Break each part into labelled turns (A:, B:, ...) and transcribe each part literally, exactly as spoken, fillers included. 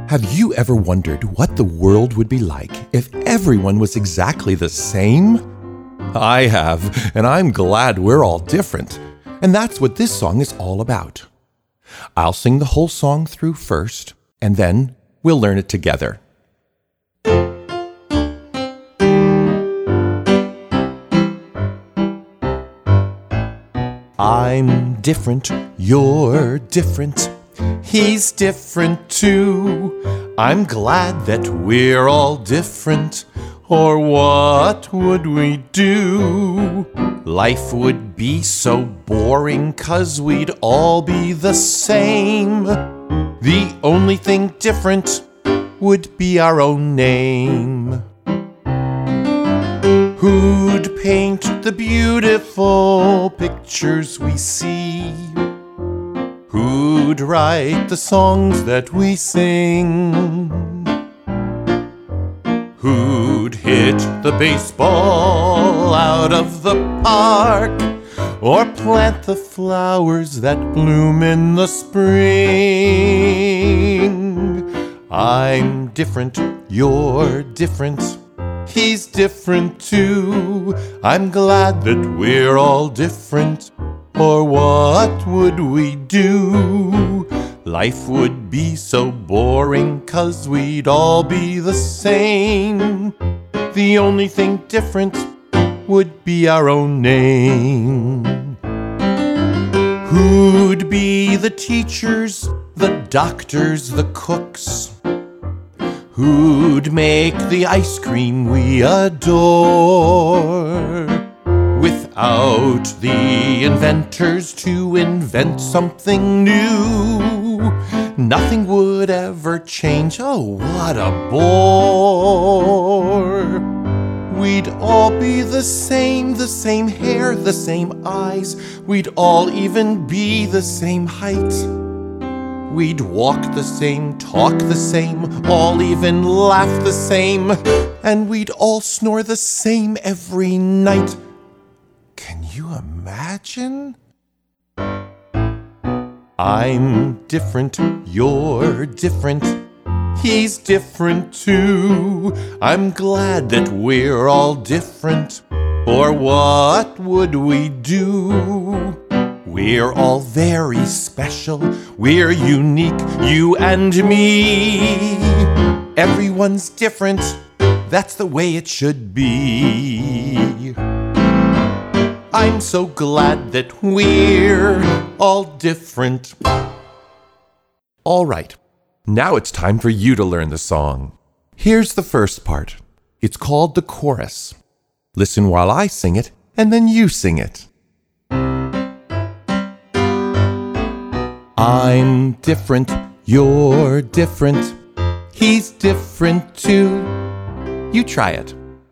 A: Have you ever wondered what the world would be like if everyone was exactly the same? I have, and I'm glad we're all different. And that's what this song is all about. I'll sing the whole song through first, and then we'll learn it together. I'm different, you're different. He's different too. I'm glad that we're all different, or what would we do? Life would be so boring 'cause we'd all be the same. The only thing different would be our own name. Who'd paint the beautiful pictures we see? Who'd write the songs that we sing? Who'd hit the baseball out of the park, or plant the flowers that bloom in the spring? I'm different, you're different. He's different too. I'm glad that we're all different, or what would we do? Life would be so boring 'cause we'd all be the same. The only thing different would be our own name. Who'd be the teachers, the doctors, the cooks? Who'd make the ice cream we adore? Without the inventors to invent something new, nothing would ever change. Oh, what a bore! We'd all be the same, the same hair, the same eyes. We'd all even be the same height. We'd walk the same, talk the same, all even laugh the same. And we'd all snore the same every night. Can you imagine? I'm different, you're different. He's different too. I'm glad that we're all different, or what would we do? We're all very special, we're unique, you and me. Everyone's different, that's the way it should be. I'm so glad that we're all different. All right, now it's time for you to learn the song. Here's the first part. It's called the chorus. Listen while I sing it, and then you sing it. I'm different, you're different. He's different too. You try it.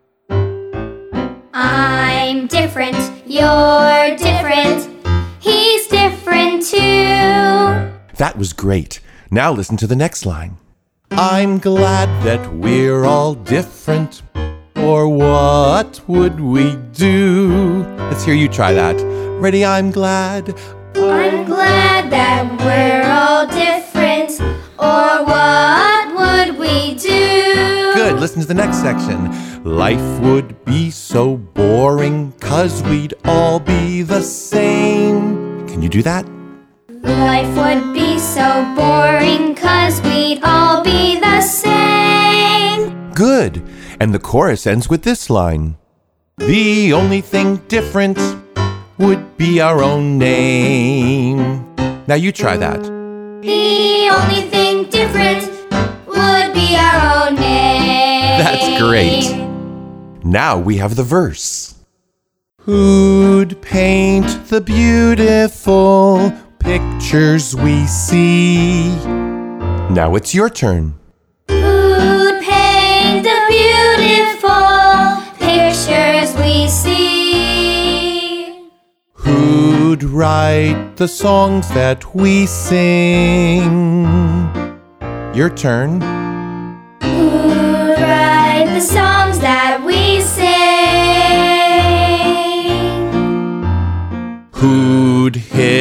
B: I'm different, you're different. He's different too.
A: That was great. Now listen to the next line. I'm glad that we're all different, or what would we do? Let's hear you try that. Ready? I'm glad.
B: I'm glad that we're all different, or what would we do?
A: Good. Listen to the next section. Life would be so boring 'cause we'd all be the same. Can you do that?
B: Life would be so boring 'cause we'd all be the same.
A: Good. And the chorus ends with this line. The only thing different would be our own name. Now you try that.
B: The only thing different would be our own name.
A: That's great. Now we have the verse. Who'd paint the beautiful pictures we see? Now it's your turn.
B: Who'd paint the beautiful pictures we see?
A: Who'd write the songs that we sing? Your turn.
B: Who'd write the songs that we sing?
A: Who'd hit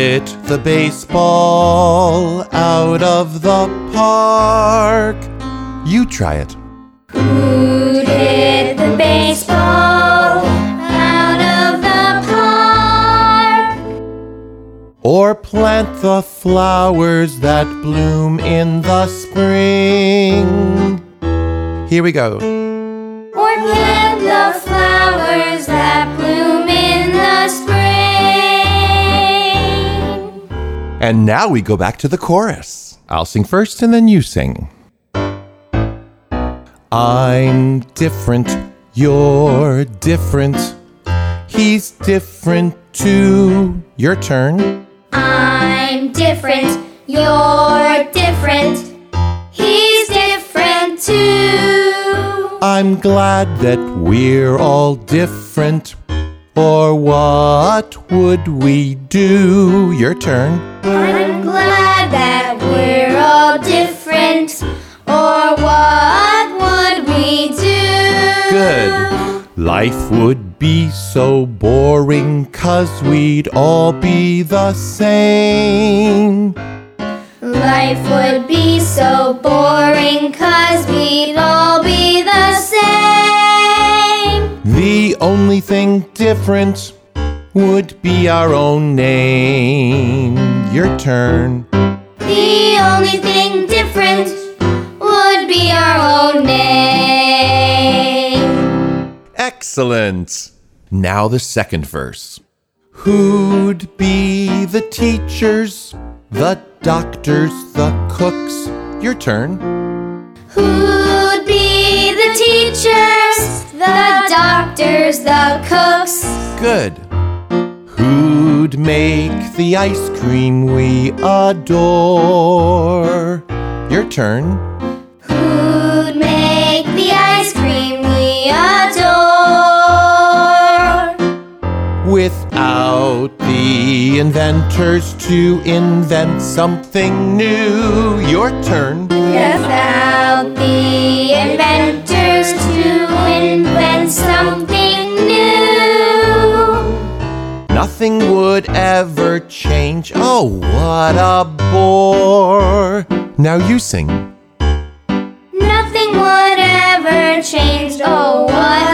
A: the baseball out of the park? You try it.
B: Who'd hit the baseball out of the park?
A: Or plant the flowers that bloom in the spring? Here we go.
B: Or plant the flowers that bloom in the spring?
A: And now we go back to the chorus. I'll sing first and then you sing. I'm different, you're different. He's different too. Your turn.
B: I'm different, you're different. He's different too.
A: I'm glad that we're all different. Or what would we do? Your turn.
B: I'm glad that we're all different. Or what would we do?
A: Good. Life would be so boring 'cause we'd all be the same.
B: Life would be so boring 'cause we'd all be the same.
A: The only thing different would be our own name. Your turn.
B: The only thing different would be our own name.
A: Excellent. Now the second verse. Who'd be the teachers, the doctors, the cooks? Your turn.
B: Who'd be the teachers, the doctors, the cooks?
A: Good. Who'd make the ice cream we adore? Your turn.
B: Who'd make the ice cream we adore?
A: Without the inventors to invent something new. Your turn.
B: Without the inventors to invent something new,
A: Nothing would ever change. Oh, what a bore. Now you sing.
B: nothing would ever change. Oh, what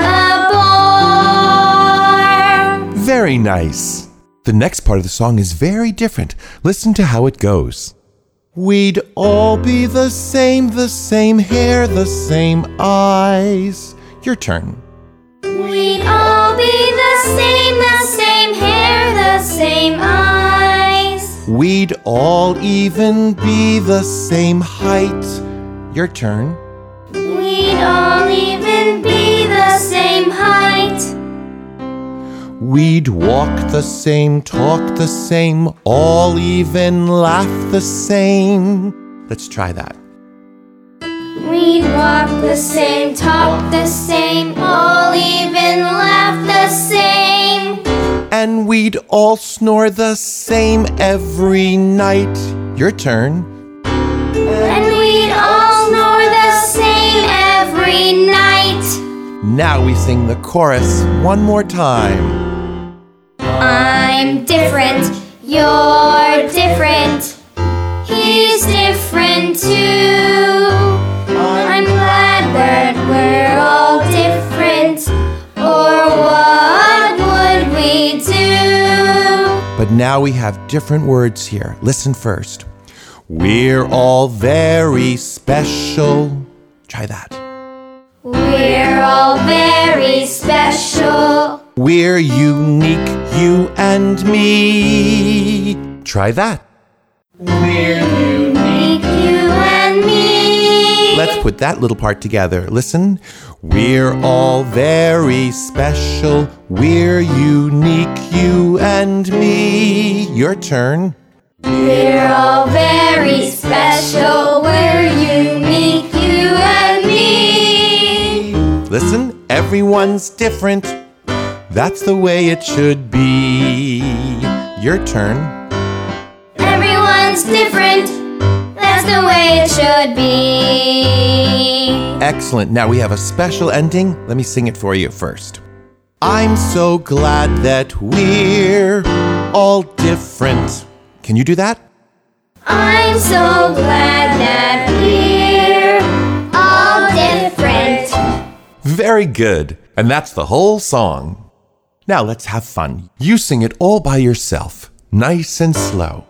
B: a bore.
A: Very nice. The next part of the song is very different. Listen to how it goes. We'd all be the same, the same hair, the same eyes. Your turn.
B: We'd all be the same, the same hair, the same eyes.
A: We'd all even be the same height. Your turn.
B: We'd all even be the same height.
A: We'd walk the same, talk the same, all even laugh the same. Let's try that.
B: We'd walk the same, talk the same, all even laugh the same.
A: And we'd all snore the same every night. Your turn.
B: And we'd all snore the same every night.
A: Now we sing the chorus one more time.
B: I'm different, you're different. He's different too. I'm glad that we're all different. Or what would we do?
A: But now we have different words here. Listen first. We're all very special. Try that.
B: We're all very special.
A: We're unique, you and me. Try that. We're
B: Unique, you and me.
A: Let's put that little part together. Listen. We're all very special. We're unique, you and me. Your turn.
B: We're all very special. We're unique, you and me.
A: Listen, everyone's different. That's the way it should be. Your turn.
B: Everyone's different. That's the way it should be.
A: Excellent. Now we have a special ending. Let me sing it for you first. I'm so glad that we're all different. Can you do that?
B: I'm so glad that we're all different.
A: Very good. And that's the whole song. Now let's have fun. You sing it all by yourself, nice and slow.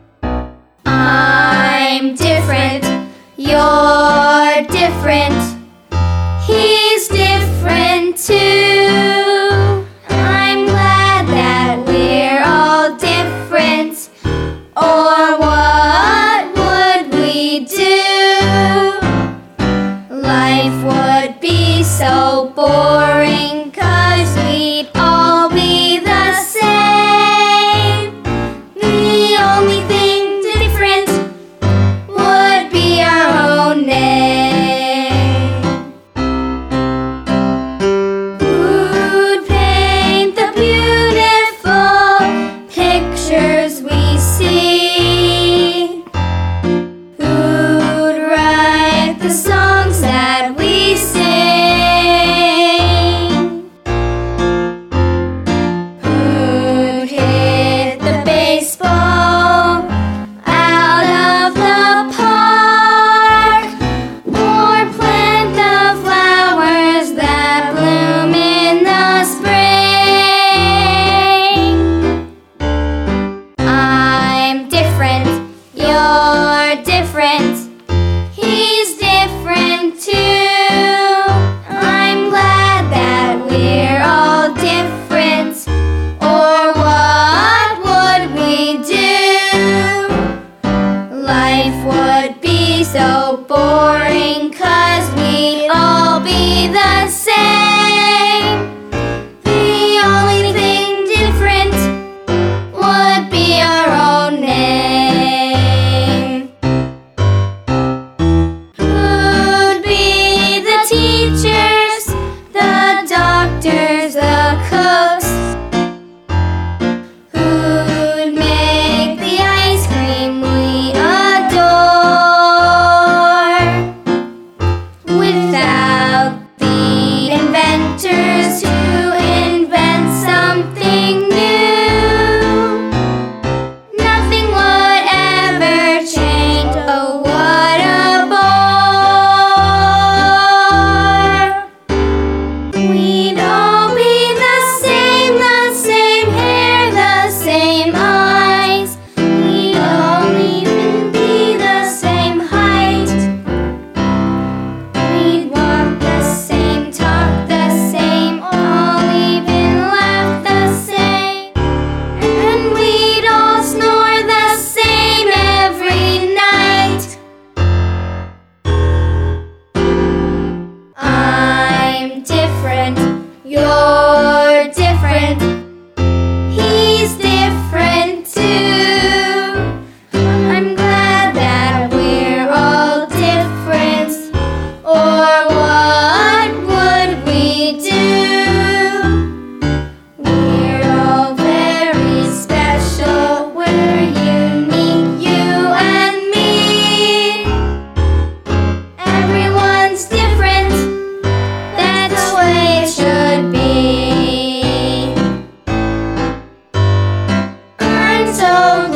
B: I'm different. You're different. He's different too. I'm glad that we're all different. Or what would we do? Life would be so boring, 'cause we'd all be the same. The only thing different would be our own name. Who'd paint the beautiful pictures we see? Who'd write the songs that we sing? Who'd hit the baseball out of the park? Or plant the flowers that bloom in the spring? I'm different, you're different, he's different too. I'm glad that we're all different. Or what would we do? Life would be so boring, 'cause we'd all be the same. The only thing different would be our own name. Who'd be the teachers, the doctors, the cooks? Who'd make the ice cream we adore? Without the inventors who invent something new, nothing would ever change. Oh, what a bore! We'd all be the same, the same hair, the same eyes. We'd all even be the same height. We'd walk the same, talk the same, all even laugh the same. And we'd all snore the same every night. I'm different, you're different, he's different too. I'm glad that we're all different. Or what would we do? We're all very special, we're unique, you and me. Everyone's different, that's the way it should be. I'm so